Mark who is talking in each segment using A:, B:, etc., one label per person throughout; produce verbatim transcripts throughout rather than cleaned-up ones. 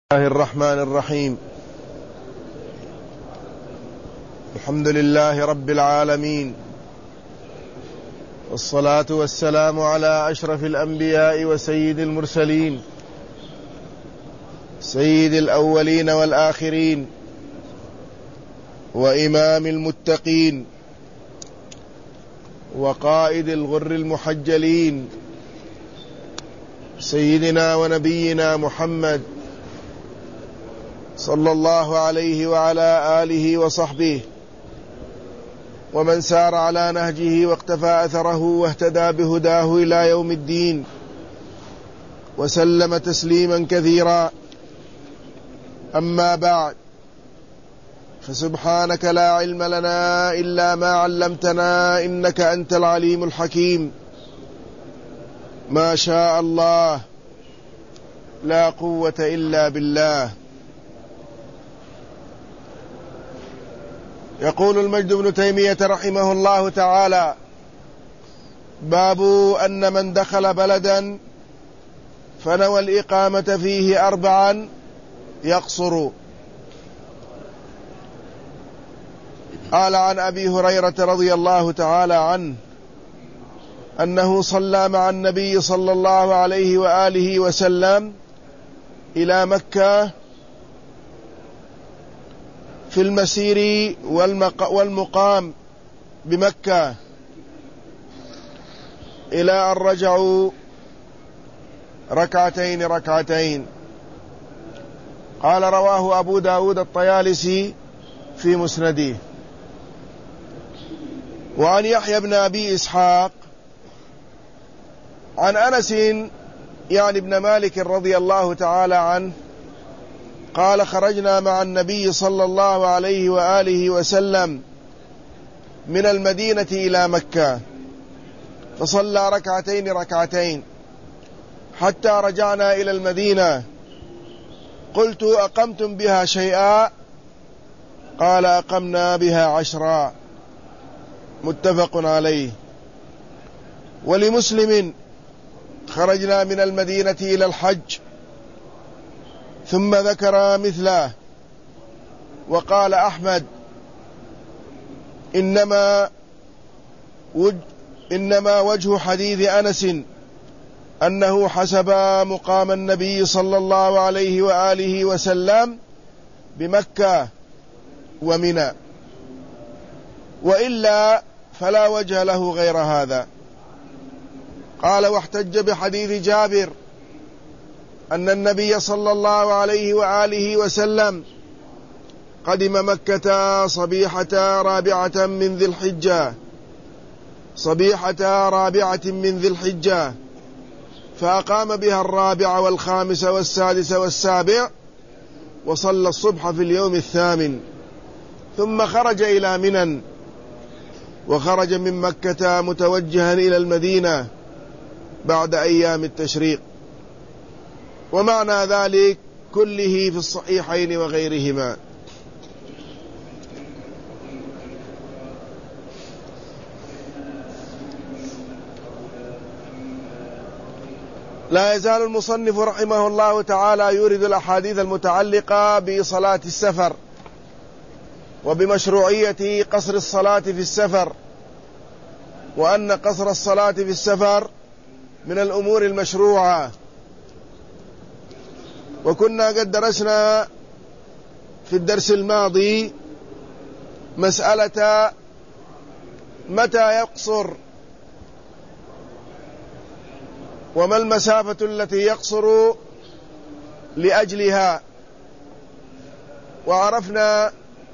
A: الله الرحمن الرحيم. الحمد لله رب العالمين، والصلاة والسلام على أشرف الأنبياء وسيد المرسلين، سيد الأولين والآخرين، وإمام المتقين، وقائد الغر المحجلين، سيدنا ونبينا محمد صلى الله عليه وعلى آله وصحبه ومن سار على نهجه واقتفى أثره واهتدى بهداه إلى يوم الدين، وسلم تسليما كثيرا. أما بعد، فسبحانك لا علم لنا إلا ما علمتنا إنك أنت العليم الحكيم. ما شاء الله، لا قوة إلا بالله. يقول المجد بن تيمية رحمه الله تعالى: باب أن من دخل بلدا فنوى الإقامة فيه أربعا يقصر. قال عن أبي هريرة رضي الله تعالى عنه أنه صلى مع النبي صلى الله عليه وآله وسلم إلى مكة في المسير والمقام بمكة إلى أن رجعوا ركعتين ركعتين. قال: رواه أبو داود الطيالسي في مسنده. وعن يحيى بن أبي إسحاق عن أنس يعني ابن مالك رضي الله تعالى عنه قال: خرجنا مع النبي صلى الله عليه وآله وسلم من المدينة إلى مكة فصلى ركعتين ركعتين حتى رجعنا إلى المدينة. قلت: أقمتم بها شيئا؟ قال: أقمنا بها عشرا. متفق عليه. ولمسلم: خرجنا من المدينة إلى الحج، ثم ذكر مثله. وقال أحمد: إنما وجه, إنما وجه حديث أنس أنه حسب مقام النبي صلى الله عليه وآله وسلم بمكة ومنى، وإلا فلا وجه له غير هذا. قال: واحتج بحديث جابر أن النبي صلى الله عليه وآله وسلم قدم مكة صبيحة رابعة من ذي الحجة صبيحة رابعة من ذي الحجة فأقام بها الرابع والخامس والسادس والسابع، وصلى الصبح في اليوم الثامن، ثم خرج إلى منى، وخرج من مكة متوجها إلى المدينة بعد أيام التشريق. ومعنى ذلك كله في الصحيحين وغيرهما. لا يزال المصنف رحمه الله تعالى يورد الأحاديث المتعلقة بصلاة السفر وبمشروعية قصر الصلاة في السفر، وأن قصر الصلاة في السفر من الأمور المشروعة. وكنا قد درسنا في الدرس الماضي مسألة متى يقصر، وما المسافة التي يقصر لأجلها، وعرفنا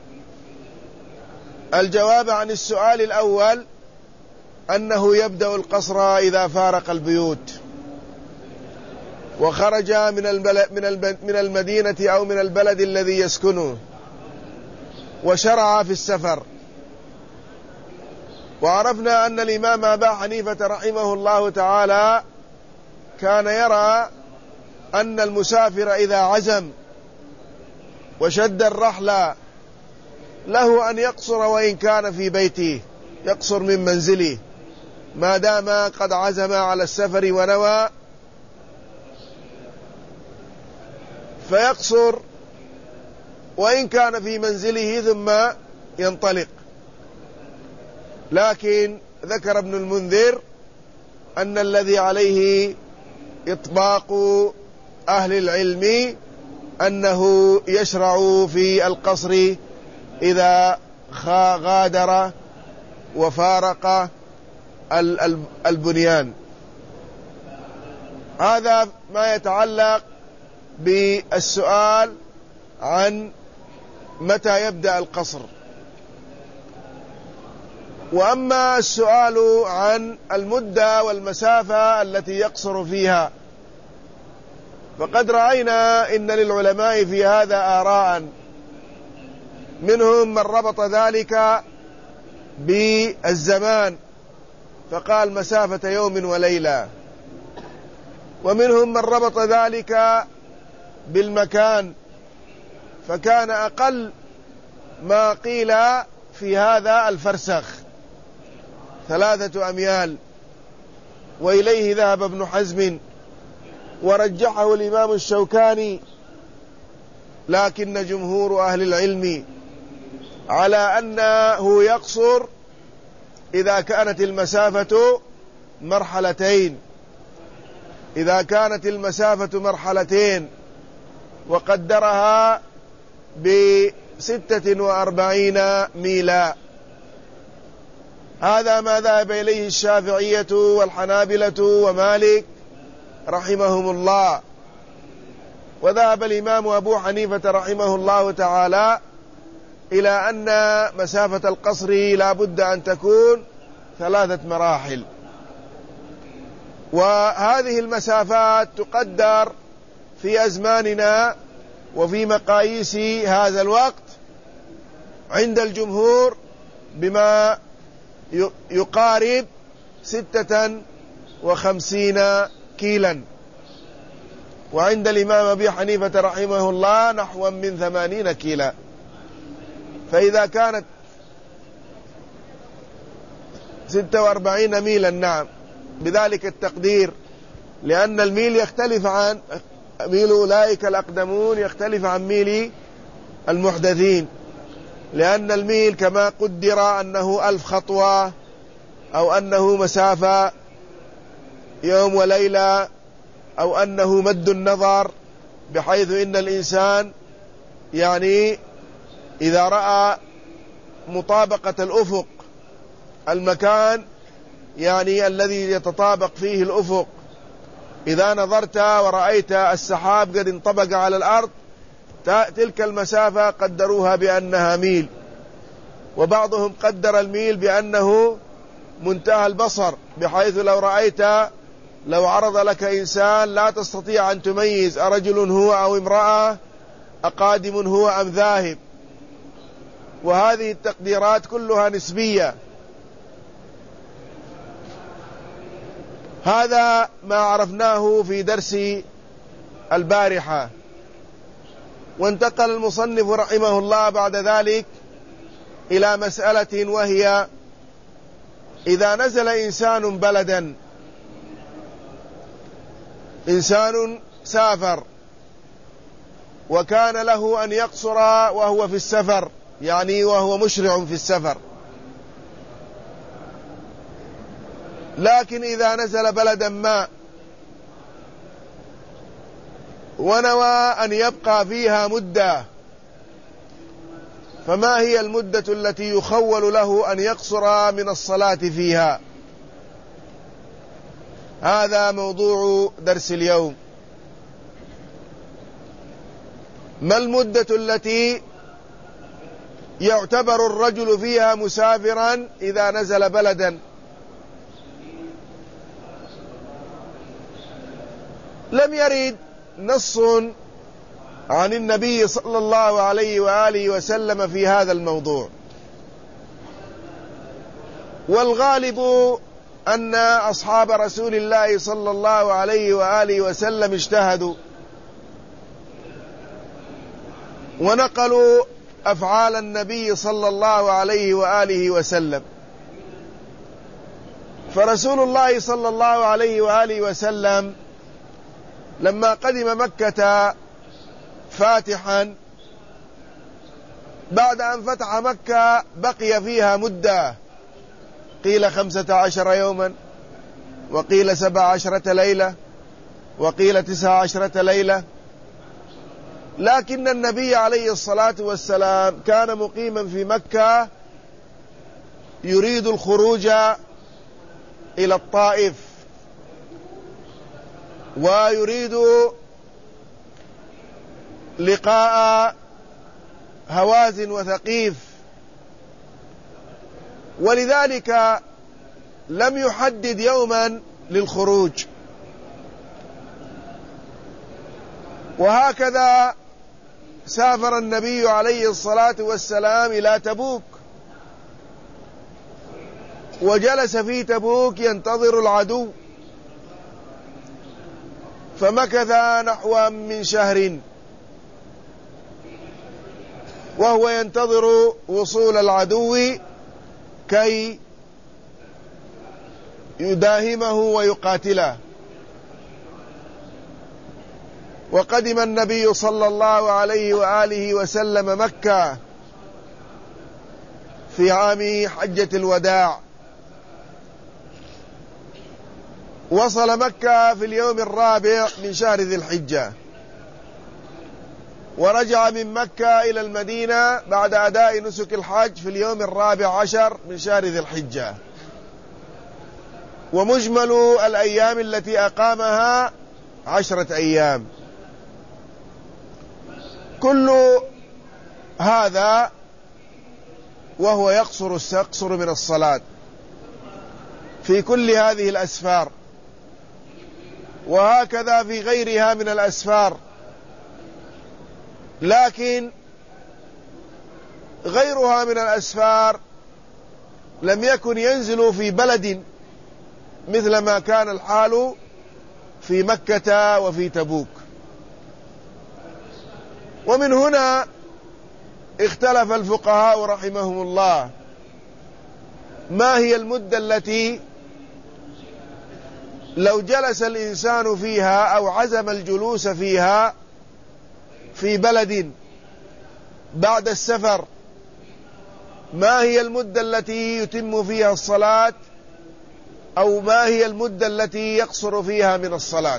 A: الجواب عن السؤال الأول أنه يبدأ القصر إذا فارق البيوت وخرج من من المدينة أو من البلد الذي يسكنه وشرع في السفر. وعرفنا أن الإمام أبا حنيفة رحمه الله تعالى كان يرى أن المسافر إذا عزم وشد الرحل له أن يقصر وإن كان في بيته، يقصر من منزله ما دام قد عزم على السفر ونوى فيقصر وإن كان في منزله ثم ينطلق. لكن ذكر ابن المنذر أن الذي عليه إطباق أهل العلم أنه يشرع في القصر إذا غادر وفارق البنيان. هذا ما يتعلق بالسؤال عن متى يبدأ القصر. وأما السؤال عن المدة والمسافة التي يقصر فيها، فقد رأينا إن للعلماء في هذا آراء، منهم من ربط ذلك بالزمان فقال مسافة يوم وليلة، ومنهم من ربط ذلك بالمكان فكان أقل ما قيل في هذا الفرسخ ثلاثة أميال، وإليه ذهب ابن حزم ورجحه الإمام الشوكاني. لكن جمهور أهل العلم على أنه يقصر إذا كانت المسافة مرحلتين، إذا كانت المسافة مرحلتين وقدرها بستة وأربعين ميلا. هذا ما ذهب إليه الشافعية والحنابلة ومالك رحمهم الله. وذهب الإمام أبو حنيفة رحمه الله تعالى إلى أن مسافة القصر لا بد أن تكون ثلاثة مراحل، وهذه المسافات تقدر في أزماننا وفي مقاييس هذا الوقت عند الجمهور بما يقارب ستة وخمسين كيلا، وعند الإمام أبي حنيفة رحمه الله نحو من ثمانين كيلا. فإذا كانت ستة وأربعين ميلا، نعم بذلك التقدير، لأن الميل يختلف عن ميل أولئك الأقدمون، يختلف عن ميل المحدثين، لأن الميل كما قدر أنه ألف خطوة أو أنه مسافة يوم وليلة أو أنه مد النظر، بحيث إن الإنسان يعني إذا رأى مطابقة الأفق، المكان يعني الذي يتطابق فيه الأفق، إذا نظرت ورأيت السحاب قد انطبق على الأرض، تلك المسافة قدروها بأنها ميل. وبعضهم قدر الميل بأنه منتهى البصر، بحيث لو رأيت لو عرض لك إنسان لا تستطيع أن تميز أرجل هو أو امرأة، أقادم هو أم ذاهب. وهذه التقديرات كلها نسبية. هذا ما عرفناه في درس البارحة. وانتقل المصنف رحمه الله بعد ذلك إلى مسألة، وهي إذا نزل إنسان بلدا، إنسان سافر وكان له أن يقصر وهو في السفر، يعني وهو مشرع في السفر، لكن إذا نزل بلدا ما ونوى أن يبقى فيها مدة، فما هي المدة التي يخول له أن يقصر من الصلاة فيها؟ هذا موضوع درس اليوم. ما المدة التي يعتبر الرجل فيها مسافرا إذا نزل بلدا؟ لم يرد نص عن النبي صلى الله عليه وآله وسلم في هذا الموضوع، والغالب أن أصحاب رسول الله صلى الله عليه وآله وسلم اجتهدوا ونقلوا أفعال النبي صلى الله عليه وآله وسلم. فرسول الله صلى الله عليه وآله وسلم لما قدم مكة فاتحا، بعد أن فتح مكة بقي فيها مدة، قيل خمسة عشر يوما، وقيل سبع عشرة ليلة، وقيل تسع عشرة ليلة. لكن النبي عليه الصلاة والسلام كان مقيما في مكة يريد الخروج إلى الطائف، ويريد لقاء هوازن وثقيف، ولذلك لم يحدد يوما للخروج. وهكذا سافر النبي عليه الصلاة والسلام إلى تبوك، وجلس في تبوك ينتظر العدو، فمكث نحو من شهر وهو ينتظر وصول العدو كي يداهمه ويقاتله. وقدم النبي صلى الله عليه وآله وسلم مكة في عام حجة الوداع، وصل مكة في اليوم الرابع من شهر ذي الحجة، ورجع من مكة إلى المدينة بعد أداء نسك الحج في اليوم الرابع عشر من شهر ذي الحجة. ومجمل الأيام التي أقامها عشرة أيام. كل هذا وهو يقصر يقصر من الصلاة في كل هذه الأسفار، وهكذا في غيرها من الأسفار. لكن غيرها من الأسفار لم يكن ينزل في بلد مثل ما كان الحال في مكة وفي تبوك. ومن هنا اختلف الفقهاء رحمهم الله ما هي المدة التي لو جلس الإنسان فيها أو عزم الجلوس فيها في بلد بعد السفر، ما هي المدة التي يتم فيها الصلاة، أو ما هي المدة التي يقصر فيها من الصلاة.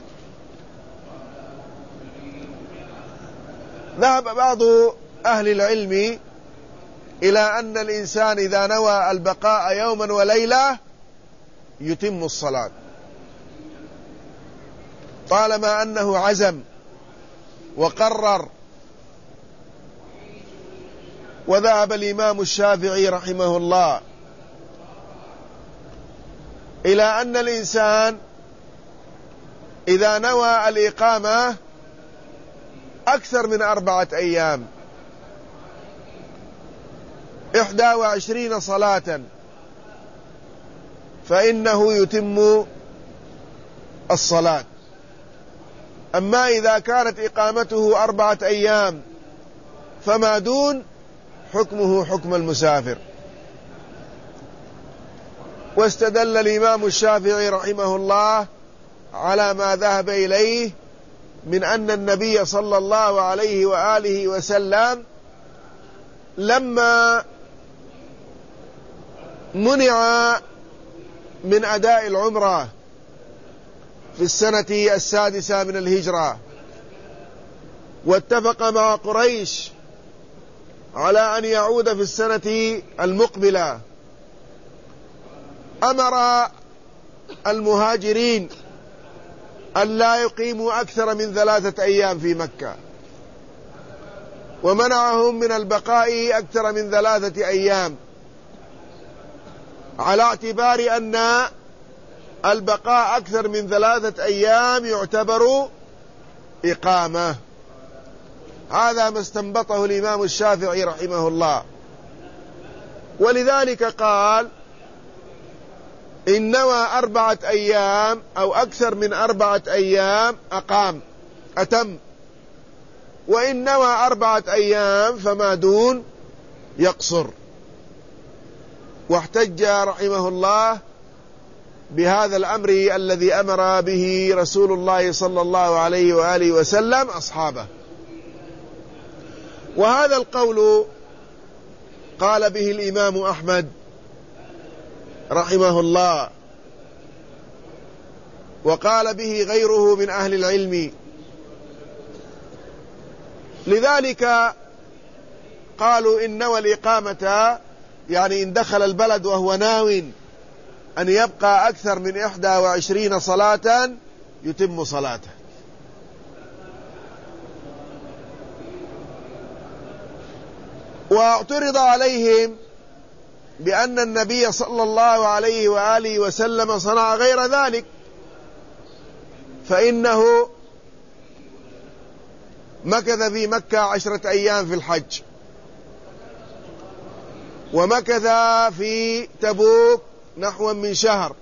A: ذهب بعض أهل العلم إلى أن الإنسان إذا نوى البقاء يوما وليلة يتم الصلاة طالما أنه عزم وقرر. وذهب الإمام الشافعي رحمه الله إلى أن الإنسان إذا نوى الإقامة أكثر من أربعة أيام، إحدى وعشرين صلاة، فإنه يتم الصلاة. أما إذا كانت إقامته أربعة أيام فما دون حكمه حكم المسافر. واستدل الإمام الشافعي رحمه الله على ما ذهب إليه من أن النبي صلى الله عليه وآله وسلم لما منع من أداء العمرة في السنة السادسة من الهجرة، واتفق مع قريش على أن يعود في السنة المقبلة، أمر المهاجرين أن لا يقيموا أكثر من ثلاثة أيام في مكة، ومنعهم من البقاء أكثر من ثلاثة أيام، على اعتبار أن البقاء أكثر من ثلاثة أيام يعتبر إقامة. هذا ما استنبطه الإمام الشافعي رحمه الله. ولذلك قال إن نوى أربعة أيام أو أكثر من أربعة أيام أقام أتم، وإن نوى أربعة أيام فما دون يقصر. واحتج رحمه الله بهذا الأمر الذي أمر به رسول الله صلى الله عليه وآله وسلم أصحابه. وهذا القول قال به الإمام أحمد رحمه الله، وقال به غيره من أهل العلم. لذلك قالوا إن نوى الإقامة، يعني إن دخل البلد وهو ناو أن يبقى أكثر من إحدى وعشرين صلاة يتم صلاته. واعترض عليهم بأن النبي صلى الله عليه وآله وسلم صنع غير ذلك، فإنه مكث في مكة عشرة أيام في الحج، ومكث في تبوك نحو من شهر،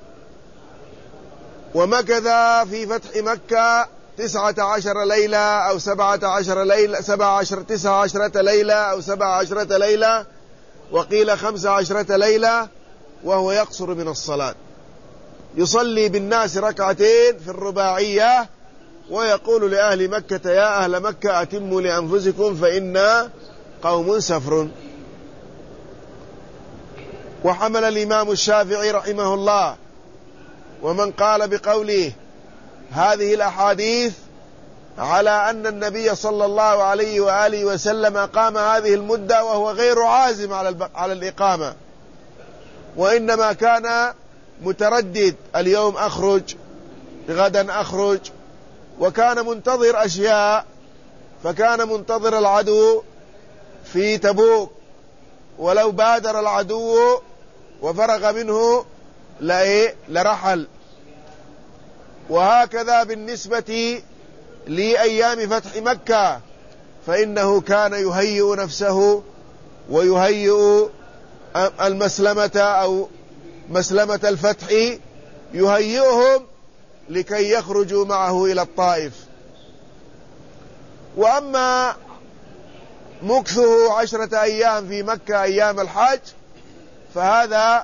A: ومكث في فتح مكة تسعة عشر ليلة أو سبعة عشر ليلة سبعة عشر تسعة عشرة ليلة أو سبعة عشرة ليلة، وقيل خمسة عشرة ليلة، وهو يقصر من الصلاة، يصلي بالناس ركعتين في الرباعية، ويقول لأهل مكة يا أهل مكة أتموا لأنفسكم فإنا قوم سفر. وحمل الإمام الشافعي رحمه الله ومن قال بقوله هذه الأحاديث على أن النبي صلى الله عليه وآله وسلم قام هذه المدة وهو غير عازم على على الإقامة، وإنما كان متردد، اليوم أخرج غدا أخرج، وكان منتظر أشياء، فكان منتظر العدو في تبوك، ولو بادر العدو وفرغ منه لرحل. وهكذا بالنسبة لأيام فتح مكة، فإنه كان يهيئ نفسه ويهيئ المسلمة أو مسلمة الفتح، يهيئهم لكي يخرجوا معه إلى الطائف. وأما مكثه عشرة أيام في مكة أيام الحج فهذا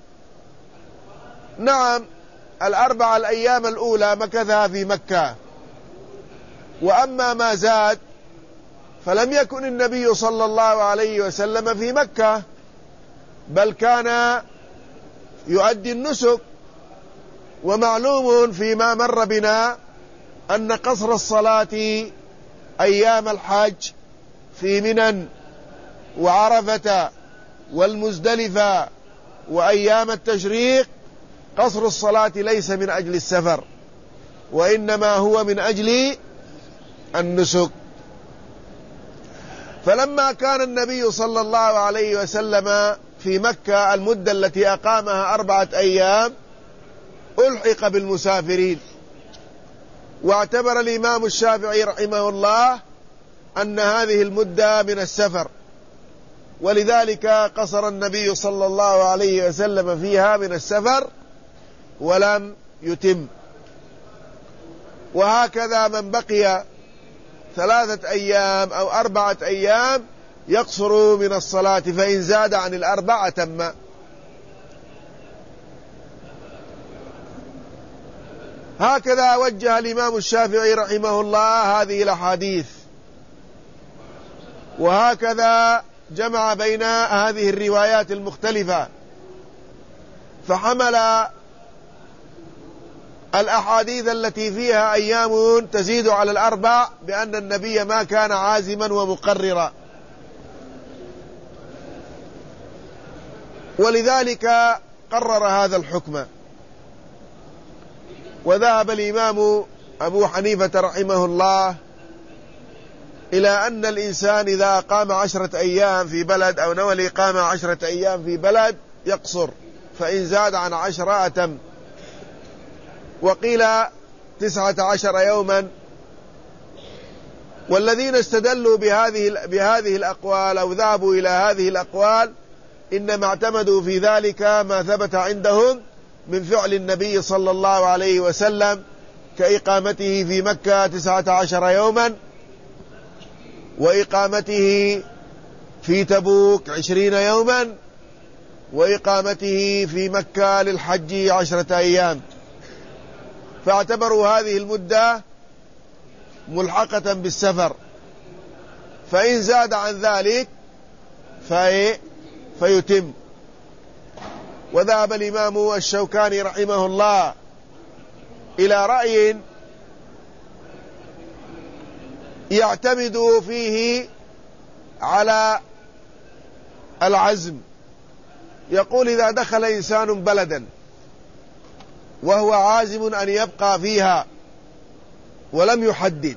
A: نعم الأربع الأيام الأولى مكثها في مكة، وأما ما زاد فلم يكن النبي صلى الله عليه وسلم في مكة، بل كان يؤدي النسك. ومعلوم فيما مر بنا أن قصر الصلاة أيام الحج في منى وعرفة والمزدلفة وأيام التشريق قصر الصلاة ليس من أجل السفر، وإنما هو من أجل النسك. فلما كان النبي صلى الله عليه وسلم في مكة المدة التي أقامها أربعة أيام ألحق بالمسافرين، واعتبر الإمام الشافعي رحمه الله أن هذه المدة من السفر، ولذلك قصر النبي صلى الله عليه وسلم فيها من السفر ولم يتم. وهكذا من بقي ثلاثة أيام أو أربعة أيام يقصر من الصلاة، فإن زاد عن الأربعة تم. هكذا وجه الإمام الشافعي رحمه الله هذه الأحاديث، وهكذا جمع بين هذه الروايات المختلفة، فحمل الأحاديث التي فيها أيام تزيد على الأربع بأن النبي ما كان عازما ومقررا، ولذلك قرر هذا الحكم. وذهب الإمام أبو حنيفة رحمه الله إلى أن الإنسان إذا قام عشرة أيام في بلد أو نوى الإقامة عشرة أيام في بلد يقصر، فإن زاد عن عشرة أتم. وقيل تسعة عشر يوما. والذين استدلوا بهذه بهذه الأقوال أو ذهبوا إلى هذه الأقوال إنما اعتمدوا في ذلك ما ثبت عندهم من فعل النبي صلى الله عليه وسلم، كإقامته في مكة تسعة عشر يوما، وإقامته في تبوك عشرين يوما، وإقامته في مكة للحج عشرة أيام، فاعتبروا هذه المدة ملحقة بالسفر، فإن زاد عن ذلك في فيتم. وذهب الإمام الشوكاني رحمه الله إلى رأي يعتمد فيه على العزم. يقول إذا دخل إنسان بلدا وهو عازم أن يبقى فيها ولم يحدد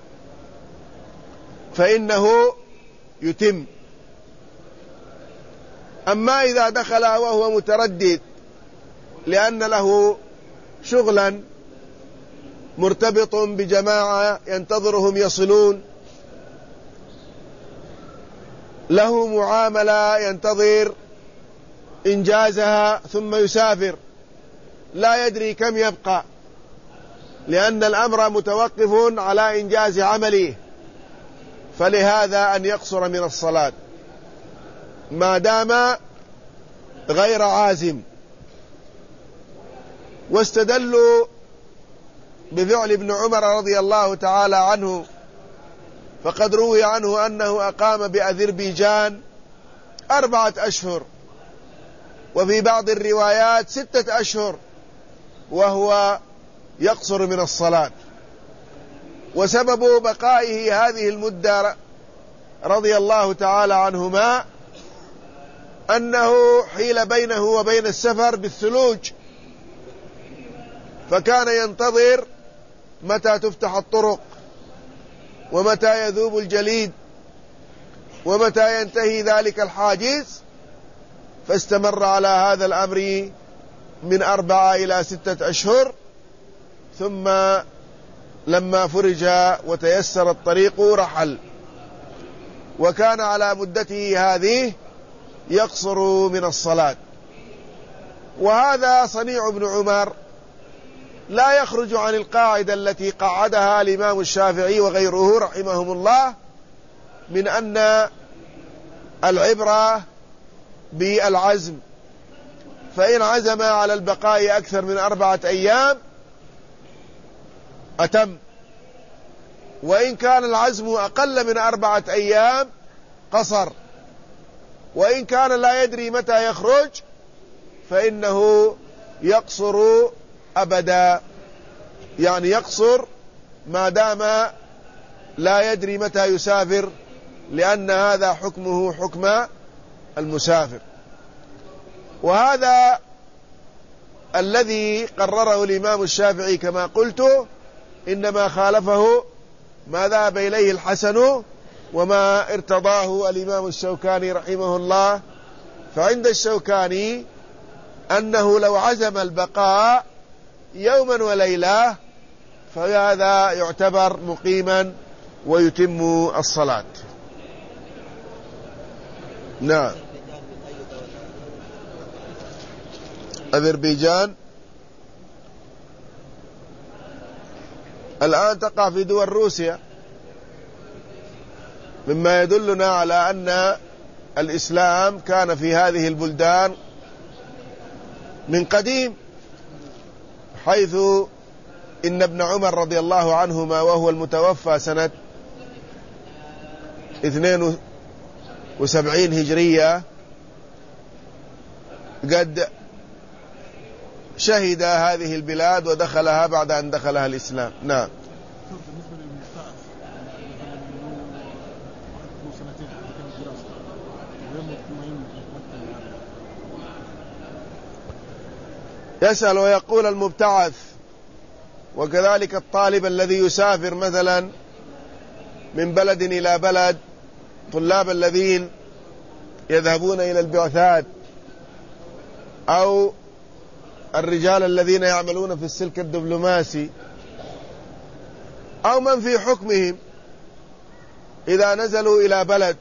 A: فإنه يتم. أما إذا دخل وهو متردد لأن له شغلا مرتبط بجماعة ينتظرهم يصلون، له معاملة ينتظر إنجازها ثم يسافر، لا يدري كم يبقى لأن الأمر متوقف على إنجاز عمله، فلهذا أن يقصر من الصلاة ما دام غير عازم. واستدلوا بفعل ابن عمر رضي الله تعالى عنه، فقد روي عنه أنه أقام بأذربيجان أربعة أشهر، وفي بعض الروايات ستة أشهر وهو يقصر من الصلاة. وسبب بقائه هذه المدة رضي الله تعالى عنهما أنه حيل بينه وبين السفر بالثلوج، فكان ينتظر متى تفتح الطرق ومتى يذوب الجليد ومتى ينتهي ذلك الحاجز، فاستمر على هذا الأمر من أربعة إلى ستة أشهر، ثم لما فرج وتيسر الطريق رحل، وكان على مدته هذه يقصر من الصلاة. وهذا صنيع ابن عمر لا يخرج عن القاعدة التي قعدها الإمام الشافعي وغيره رحمهم الله من أن العبرة بالعزم، فإن عزم على البقاء أكثر من أربعة أيام أتم، وإن كان العزم أقل من أربعة أيام قصر، وإن كان لا يدري متى يخرج فإنه يقصر أبدا، يعني يقصر ما دام لا يدري متى يسافر، لأن هذا حكمه حكم المسافر. وهذا الذي قرره الإمام الشافعي كما قلت، إنما خالفه ما ذهب إليه الحسن وما ارتضاه الإمام الشوكاني رحمه الله. فعند الشوكاني أنه لو عزم البقاء يوما وليلة فهذا يعتبر مقيما ويتم الصلاة. نعم. أذربيجان الآن تقع في دول روسيا، مما يدلنا على أن الإسلام كان في هذه البلدان من قديم، حيث إن ابن عمر رضي الله عنهما وهو المتوفى سنة اثنين وسبعين هجرية قد شهد هذه البلاد ودخلها بعد أن دخلها الإسلام. نعم. يسأل ويقول المبتعث وكذلك الطالب الذي يسافر مثلا من بلد إلى بلد، طلاب الذين يذهبون إلى البعثات أو الرجال الذين يعملون في السلك الدبلوماسي أو من في حكمهم، إذا نزلوا إلى بلد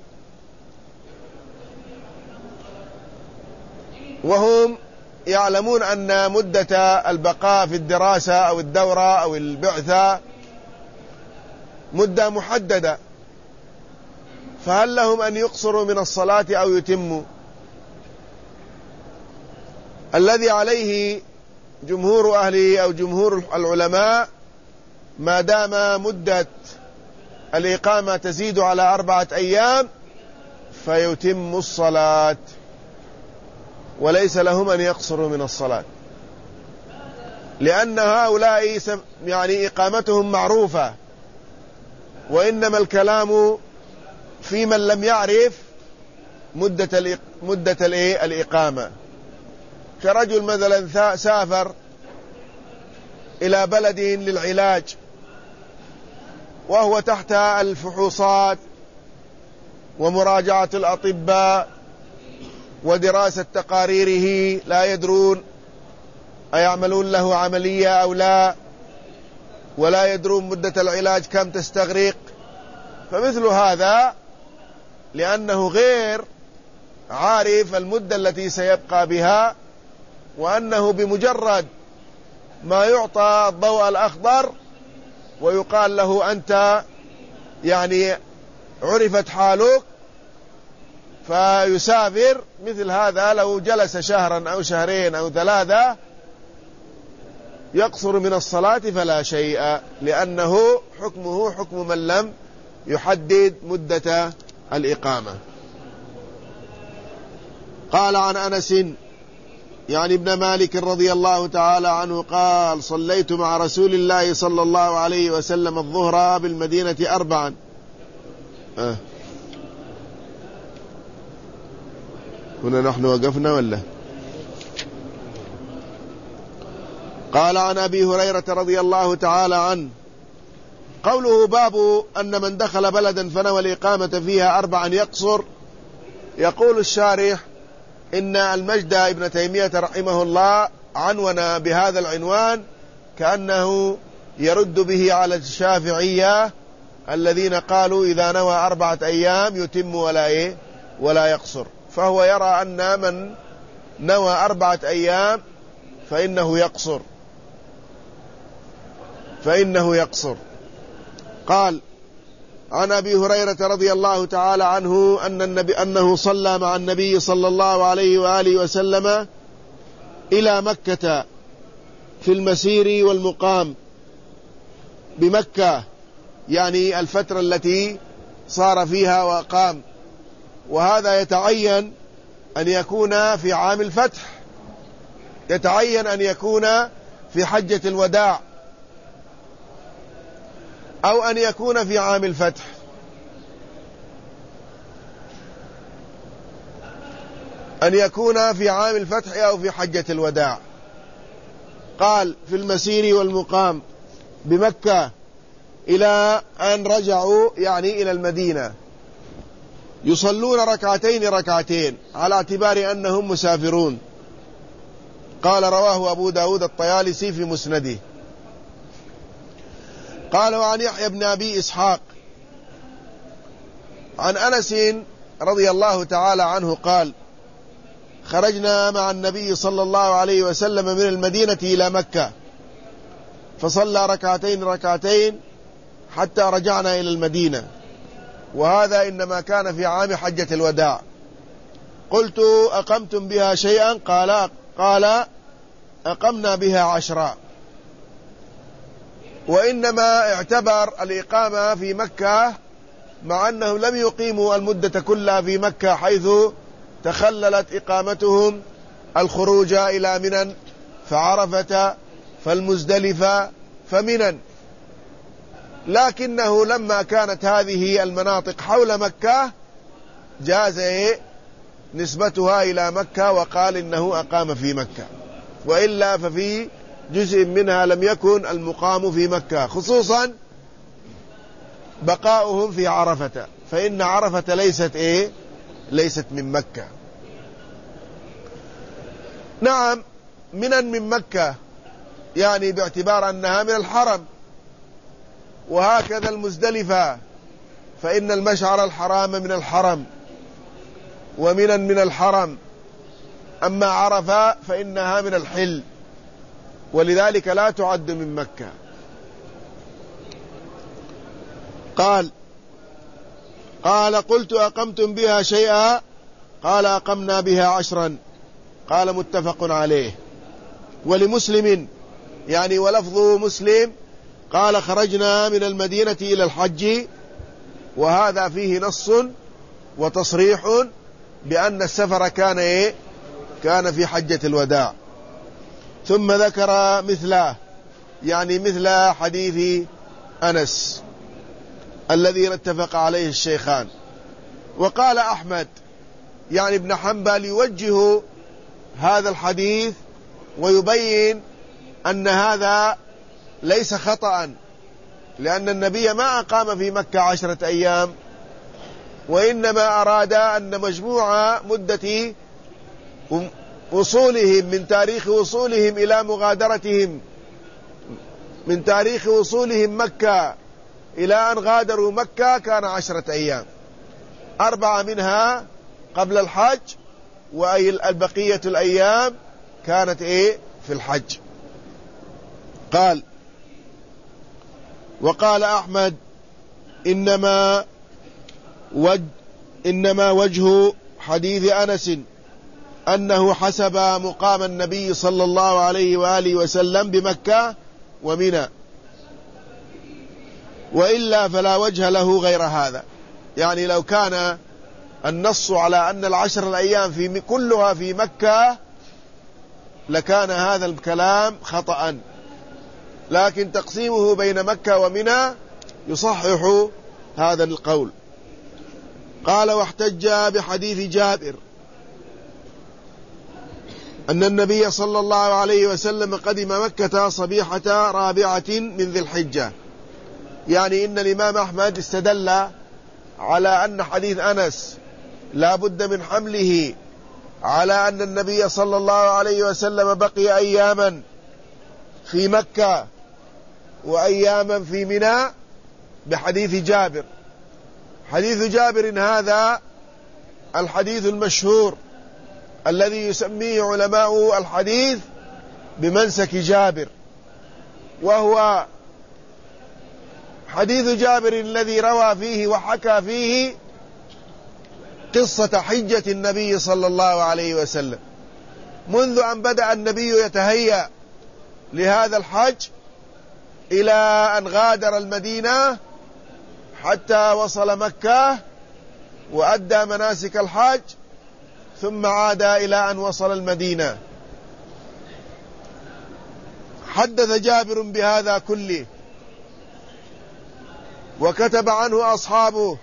A: وهم يعلمون أن مدة البقاء في الدراسة أو الدورة أو البعثة مدة محددة، فهل لهم أن يقصروا من الصلاة أو يتموا؟ الذي عليه جمهور أهله أو جمهور العلماء ما دام مدة الإقامة تزيد على أربعة أيام فيتم الصلاة، وليس لهم أن يقصروا من الصلاة، لأن هؤلاء يعني إقامتهم معروفة، وإنما الكلام في من لم يعرف مدة مدة الإقامة. كرجل مثلا سافر إلى بلد للعلاج وهو تحت الفحوصات ومراجعة الأطباء ودراسة تقاريره، لا يدرون أيعملون له عملية أو لا، ولا يدرون مدة العلاج كم تستغرق. فمثل هذا لأنه غير عارف المدة التي سيبقى بها، وأنه بمجرد ما يعطى الضوء الأخضر ويقال له أنت يعني عرفت حالك فيسافر، مثل هذا لو جلس شهرا أو شهرين أو ثلاثة يقصر من الصلاة فلا شيء، لأنه حكمه حكم من لم يحدد مدة الإقامة. قال عن أنس يعني ابن مالك رضي الله تعالى عنه قال: صليت مع رسول الله صلى الله عليه وسلم الظهر بالمدينة أربعا. آه. هنا نحن وقفنا ولا؟ قال عن أبي هريرة رضي الله تعالى عنه قوله: باب أن من دخل بلدا فنوى الإقامة فيها أربعا يقصر. يقول الشارح إن المجد ابن تيمية رحمه الله عنون بهذا العنوان كأنه يرد به على الشافعية الذين قالوا إذا نوى أربعة أيام يتم ولا إيه ولا يقصر، فهو يرى أن من نوى أربعة أيام فإنه يقصر فإنه يقصر قال عن أبي هريرة رضي الله تعالى عنه أن النبي أنه صلى مع النبي صلى الله عليه وآله وسلم إلى مكة في المسير والمقام بمكة، يعني الفترة التي صار فيها وقام، وهذا يتعين أن يكون في عام الفتح، يتعين أن يكون في حجة الوداع، أو أن يكون في عام الفتح. أن يكون في عام الفتح أو في حجة الوداع. قال في المسير والمقام بمكة إلى أن رجعوا يعني إلى المدينة، يصلون ركعتين ركعتين على اعتبار أنهم مسافرون. قال رواه أبو داود الطيالسي في مسنده. قال وعن يحيى بن أبي إسحاق عن أنس رضي الله تعالى عنه قال: خرجنا مع النبي صلى الله عليه وسلم من المدينة إلى مكة فصلى ركعتين ركعتين حتى رجعنا إلى المدينة، وهذا إنما كان في عام حجة الوداع. قلت: أقمتم بها شيئا؟ قال قال أقمنا بها عشرا. وإنما اعتبر الإقامة في مكة مع أنهم لم يقيموا المدة كلها في مكة، حيث تخللت إقامتهم الخروج إلى منى فعرفة فالمزدلفة فمنى، لكنه لما كانت هذه المناطق حول مكة جاز نسبتها إلى مكة وقال إنه أقام في مكة، وإلا ففي جزء منها لم يكن المقام في مكة، خصوصا بقاؤهم في عرفة، فإن عرفة ليست إيه ليست من مكة. نعم منى من مكة، يعني باعتبار أنها من الحرم، وهكذا المزدلفة، فإن المشعر الحرام من الحرم ومنى من الحرم، أما عرفة فإنها من الحل، ولذلك لا تعد من مكة. قال قال قلت: أقمتم بها شيئا؟ قال: أقمنا بها عشرا. قال متفق عليه. ولمسلم يعني ولفظ مسلم قال: خرجنا من المدينة إلى الحج وهذا فيه نص وتصريح بأن السفر كان إيه؟ كان في حجة الوداع. ثم ذكر مثله، يعني مثل حديث أنس الذي اتفق عليه الشيخان. وقال أحمد يعني ابن حنبل يوجه هذا الحديث ويبين أن هذا ليس خطأ، لأن النبي ما أقام في مكة عشرة أيام، وإنما أراد أن مجموعة مدة وصولهم من تاريخ وصولهم إلى مغادرتهم من تاريخ وصولهم مكة إلى أن غادروا مكة كان عشرة أيام، أربعة منها قبل الحج، وأي البقية الأيام كانت إيه؟ في الحج. قال وقال أحمد إنما وجه, إنما وجه حديث أنس أنه حسب مقام النبي صلى الله عليه وآله وسلم بمكة ومنى، وإلا فلا وجه له غير هذا. يعني لو كان النص على أن العشر الأيام في كلها في مكة لكان هذا الكلام خطأ، لكن تقسيمه بين مكة ومنى يصحح هذا القول. قال واحتج بحديث جابر أن النبي صلى الله عليه وسلم قدم مكة صبيحة رابعة من ذي الحجة. يعني إن الإمام أحمد استدل على أن حديث أنس لا بد من حمله على أن النبي صلى الله عليه وسلم بقي أياما في مكة وأياما في منى بحديث جابر. حديث جابر هذا الحديث المشهور الذي يسميه علماء الحديث بمنسك جابر، وهو حديث جابر الذي روى فيه وحكى فيه قصة حجة النبي صلى الله عليه وسلم منذ أن بدأ النبي يتهيأ لهذا الحج إلى أن غادر المدينة حتى وصل مكة وأدى مناسك الحج، ثم عاد إلى أن وصل المدينة. حدث جابر بهذا كله وكتب عنه أصحابه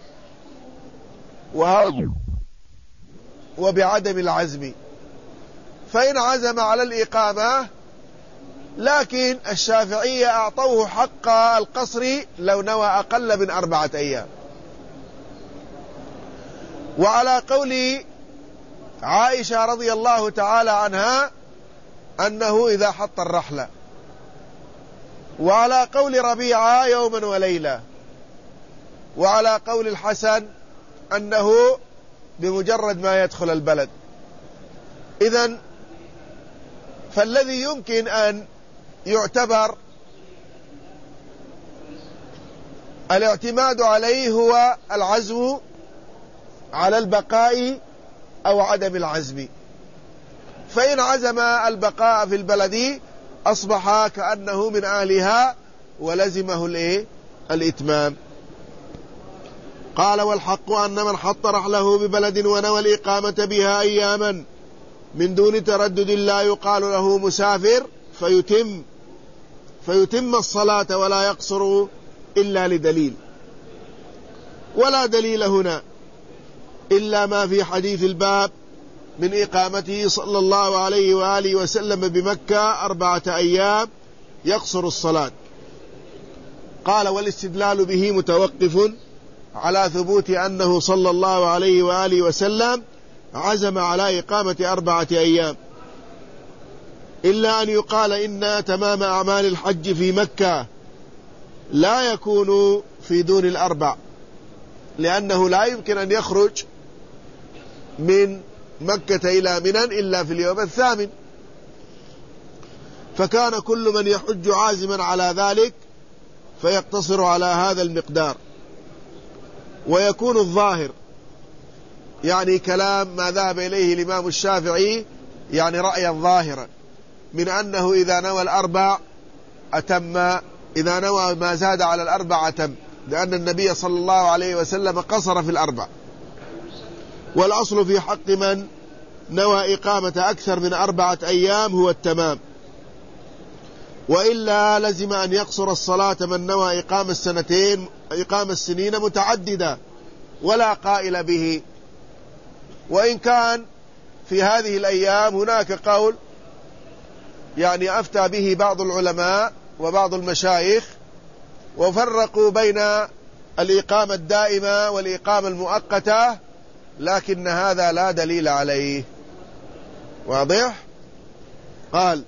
A: وبعدم العزم، فإن عزم على الإقامة، لكن الشافعية أعطوه حق القصر لو نوى أقل من أربعة أيام. وعلى قول عائشة رضي الله تعالى عنها أنه إذا حط الرحلة، وعلى قول ربيعة يوما وليلة، وعلى قول الحسن أنه بمجرد ما يدخل البلد. إذن فالذي يمكن أن يعتبر الاعتماد عليه هو العزم على البقاء أو عدم العزم. فإن عزم البقاء في البلد أصبح كأنه من أهلها ولزمه الإيه؟ الإتمام. قال والحق أن من حط رحله ببلد ونوى الإقامة بها أياما من دون تردد لا يقال له مسافر فيتم فيتم الصلاة ولا يقصر إلا لدليل، ولا دليل هنا إلا ما في حديث الباب من إقامته صلى الله عليه وآله وسلم بمكة أربعة أيام يقصر الصلاة. قال والاستدلال به متوقف على ثبوت أنه صلى الله عليه وآله وسلم عزم على إقامة أربعة أيام، إلا أن يقال إن تمام أعمال الحج في مكة لا يكون في دون الأربع، لأنه لا يمكن أن يخرج من مكة إلى منى إلا في اليوم الثامن، فكان كل من يحج عازما على ذلك فيقتصر على هذا المقدار. ويكون الظاهر يعني كلام ما ذهب إليه الإمام الشافعي، يعني رأيا ظاهرا من أنه إذا نوى الأربع أتم، إذا نوى ما زاد على الأربع أتم، لأن النبي صلى الله عليه وسلم قصر في الأربع. والأصل في حق من نوى إقامة أكثر من أربعة أيام هو التمام، وإلا لزم أن يقصر الصلاة من نوى إقامة السنتين إقامة السنين متعددة ولا قائل به. وإن كان في هذه الأيام هناك قول يعني أفتى به بعض العلماء وبعض المشايخ، وفرقوا بين الإقامة الدائمة والإقامة المؤقتة، لكن هذا لا دليل عليه. واضح؟ قال: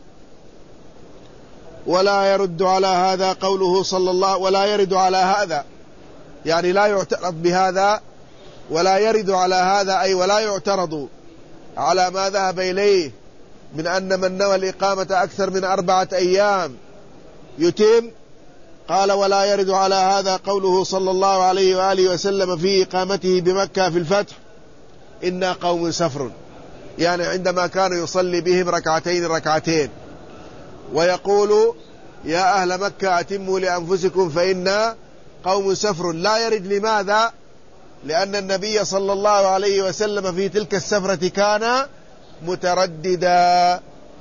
A: ولا يرد على هذا قوله صلى الله ولا يرد على هذا، يعني لا يعترض بهذا، ولا يرد على هذا أي ولا يعترض على ما ذهب إليه من أن من نوى الإقامة أكثر من أربعة أيام يتم. قال: ولا يرد على هذا قوله صلى الله عليه وآله وسلم في إقامته بمكة في الفتح: إنا قوم سفر، يعني عندما كان يصلي بهم ركعتين ركعتين ويقول: يا أهل مكة أتموا لأنفسكم فإنا قوم سفر. لا يرد. لماذا؟ لأن النبي صلى الله عليه وسلم في تلك السفرة كان مترددا،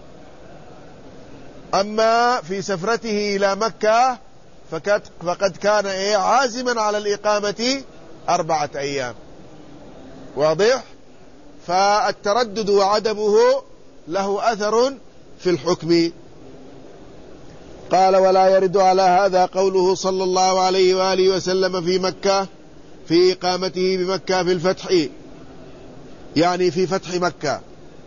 A: أما في سفرته إلى مكة فقد كان إيه عازما على الإقامة أربعة أيام. واضح؟ فالتردد وعدمه له أثر في الحكم. قال: ولا يرد على هذا قوله صلى الله عليه وآله وسلم في مكة في إقامته بمكة في الفتح، يعني في فتح مكة: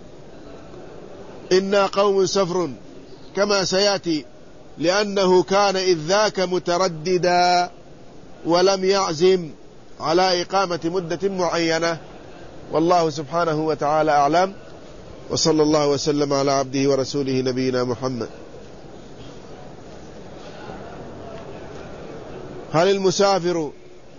A: إنا قوم سفر، كما سيأتي، لأنه كان إذ ذاك مترددا ولم يعزم على إقامة مدة معينة. والله سبحانه وتعالى أعلم، وصلى الله وسلم على عبده ورسوله نبينا محمد. هل المسافر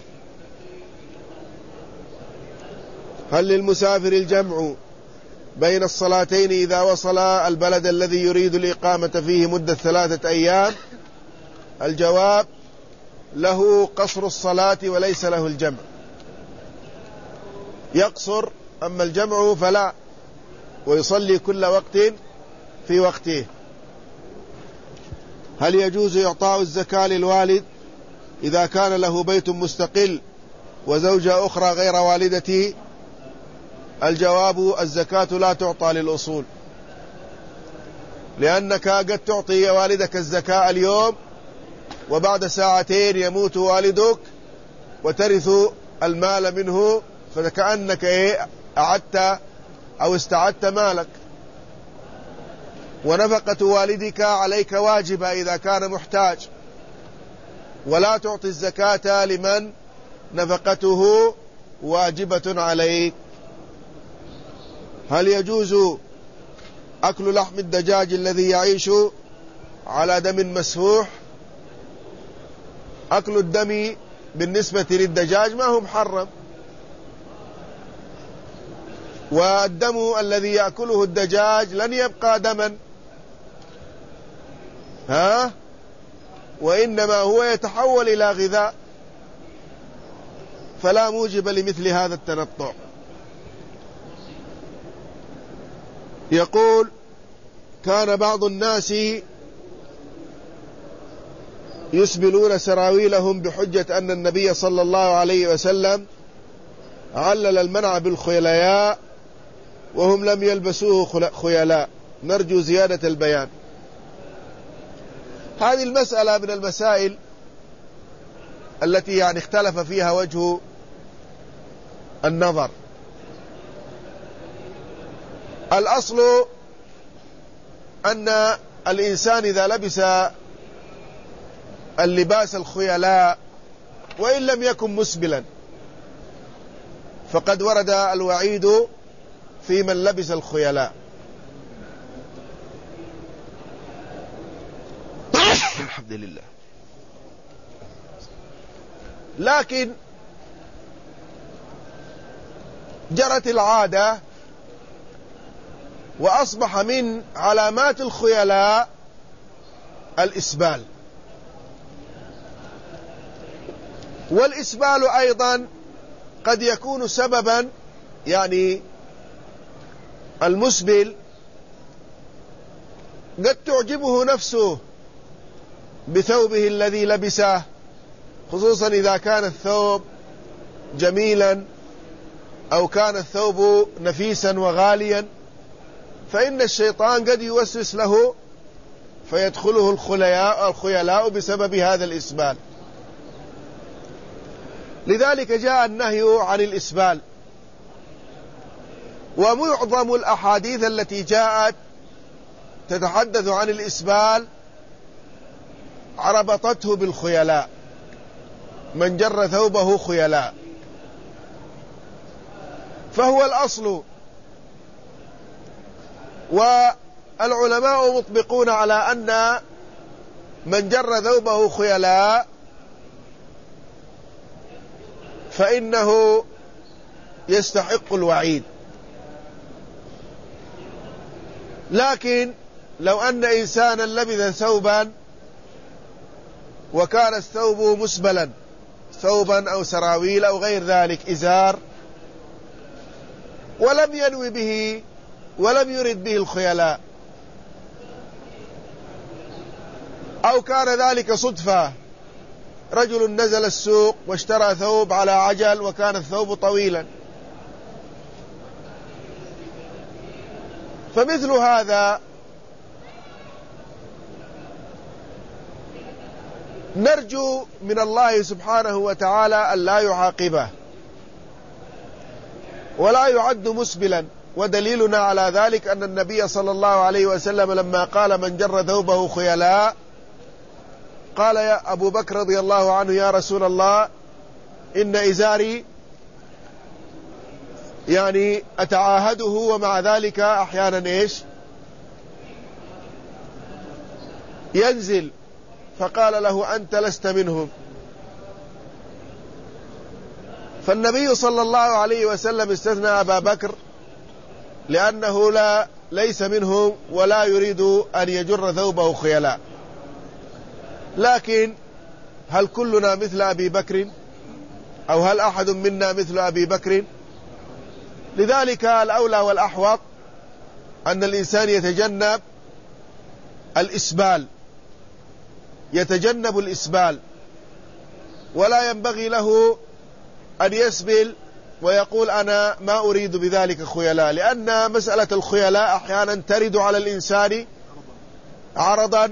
A: هل للمسافر الجمع بين الصلاتين إذا وصل البلد الذي يريد الإقامة فيه مدة ثلاثة أيام؟ الجواب: له قصر الصلاة وليس له الجمع. يقصر، أما الجمع فلا، ويصلي كل وقت في وقته. هل يجوز إعطاء الزكاة للوالد إذا كان له بيت مستقل وزوجة أخرى غير والدته؟ الجواب: الزكاة لا تعطى للأصول، لأنك قد تعطي والدك الزكاة اليوم وبعد ساعتين يموت والدك وترث المال منه، فكأنك أعدت أو استعدت مالك. ونفقة والدك عليك واجبة إذا كان محتاج، ولا تعطي الزكاة لمن نفقته واجبة عليك. هل يجوز أكل لحم الدجاج الذي يعيش على دم مسفوح؟ أكل الدم بالنسبة للدجاج ما هو محرم، والدم الذي يأكله الدجاج لن يبقى دما، ها وإنما هو يتحول إلى غذاء، فلا موجب لمثل هذا التنطع. يقول: كان بعض الناس يسبلون سراويلهم بحجة أن النبي صلى الله عليه وسلم علل المنع بالخيلاء وهم لم يلبسوه خيلاء، نرجو زيادة البيان. هذه المسألة من المسائل التي يعني اختلف فيها وجه النظر. الأصل أن الإنسان إذا لبس اللباس الخيلاء وإن لم يكن مسبلا فقد ورد الوعيد في من لبس الخيلاء. الحمد لله. لكن جرت العادة وأصبح من علامات الخيلاء الإسبال، والإسبال أيضا قد يكون سببا، يعني المسبل قد تعجبه نفسه بثوبه الذي لبسه، خصوصا إذا كان الثوب جميلا أو كان الثوب نفيسا وغاليا، فإن الشيطان قد يوسوس له فيدخله الخيلاء الخيلاء بسبب هذا الإسبال. لذلك جاء النهي عن الإسبال. ومعظم الأحاديث التي جاءت تتحدث عن الإسبال ربطته بالخيلاء، من جر ثوبه خيلاء، فهو الأصل. والعلماء مطبقون على أن من جر ثوبه خيلاء فإنه يستحق الوعيد. لكن لو أن إنسانا لبث ثوبا وكان الثوب مسبلا، ثوبا أو سراويل أو غير ذلك، إزار، ولم ينوي به ولم يرد به الخيلاء، أو كان ذلك صدفة، رجل نزل السوق واشترى ثوب على عجل وكان الثوب طويلا، فمثل هذا نرجو من الله سبحانه وتعالى أن لا يعاقبه ولا يعد مسبلا. ودليلنا على ذلك أن النبي صلى الله عليه وسلم لما قال من جر ثوبه خيلاء قال يا أبو بكر رضي الله عنه يا رسول الله إن إزاري يعني أتعاهده ومع ذلك أحيانا إيش ينزل، فقال له أنت لست منهم. فالنبي صلى الله عليه وسلم استثنى أبا بكر لأنه لا ليس منهم ولا يريد أن يجر ثوبه خيلاء. لكن هل كلنا مثل أبي بكر أو هل أحد منا مثل أبي بكر؟ لذلك الأولى والأحوط أن الإنسان يتجنب الإسبال، يتجنب الإسبال، ولا ينبغي له أن يسبل ويقول أنا ما أريد بذلك خيلاء، لأن مسألة الخيلاء أحيانا ترد على الإنسان عرضا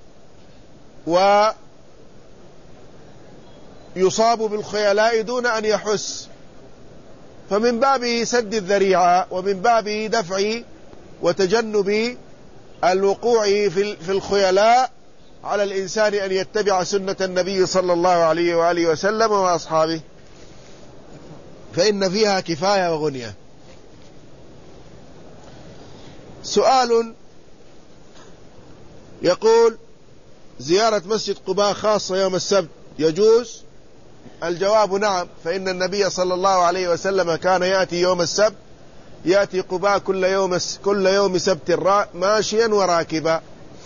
A: ويصاب بالخيلاء دون أن يحس، فمن باب سد الذريعة ومن باب دفع وتجنب الوقوع في الخيلاء على الإنسان أن يتبع سنة النبي صلى الله عليه وآله وسلم وأصحابه، فإن فيها كفاية وغنية. سؤال يقول زيارة مسجد قباء خاصة يوم السبت يجوز؟ الجواب نعم، فإن النبي صلى الله عليه وسلم كان يأتي يوم السبت، يأتي قباء كل يوم كل يوم سبت ماشيا وراكبا.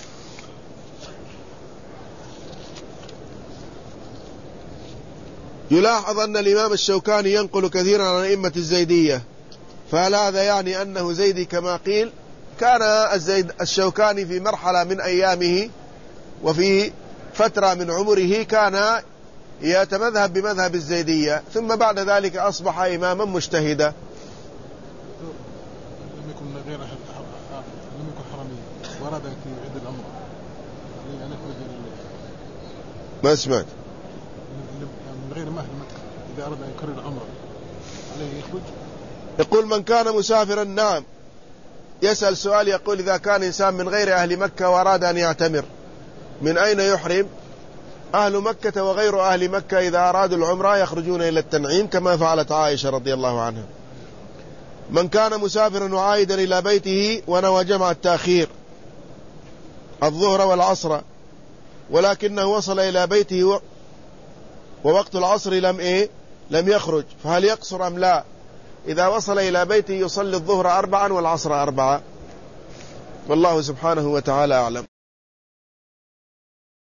A: يلاحظ أن الإمام الشوكاني ينقل كثيرا عن أئمة الزيدية، فهل هذا يعني أنه زيدي كما قيل؟ كان الزيد الشوكاني في مرحلة من أيامه وفي فترة من عمره كان يتمذهب بمذهب الزيدية، ثم بعد ذلك أصبح إماما مجتهدا.
B: لم يكن غير لم يكن حرمي ورد في عيد العمرة
A: ما سمعت
B: من غير مهل مكة إذا أراد أن يكرر العمرة عليه يخرج.
A: يقول من كان مسافرا، نعم. يسأل سؤال يقول إذا كان إنسان من غير أهل مكة وأراد أن يعتمر من أين يحرم؟ أهل مكة وغير أهل مكة إذا أرادوا العمرة يخرجون إلى التنعيم كما فعلت عائشة رضي الله عنها. من كان مسافرا وعائدا إلى بيته ونوى جمع التأخير الظهر والعصر ولكنه وصل إلى بيته ووقت العصر لم إيه لم يخرج، فهل يقصر أم لا؟ إذا وصل إلى بيته يصلي الظهر أربعا والعصر أربعا، والله سبحانه وتعالى أعلم.